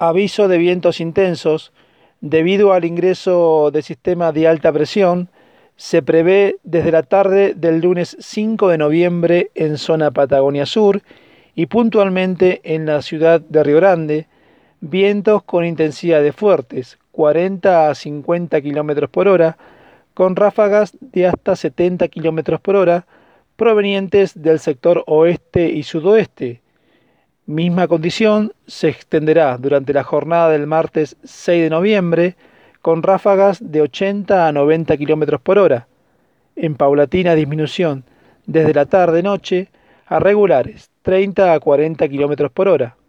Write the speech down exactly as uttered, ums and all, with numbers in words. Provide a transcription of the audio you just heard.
Aviso de vientos intensos. Debido al ingreso de sistemas de alta presión, se prevé desde la tarde del lunes cinco de noviembre en zona Patagonia Sur y puntualmente en la ciudad de Río Grande, vientos con intensidades fuertes, cuarenta a cincuenta kilómetros por hora, con ráfagas de hasta setenta kilómetros por hora, provenientes del sector oeste y sudoeste. Misma condición se extenderá durante la jornada del martes seis de noviembre, con ráfagas de ochenta a noventa kilómetros por hora, en paulatina disminución desde la tarde-noche a regulares treinta a cuarenta kilómetros por hora.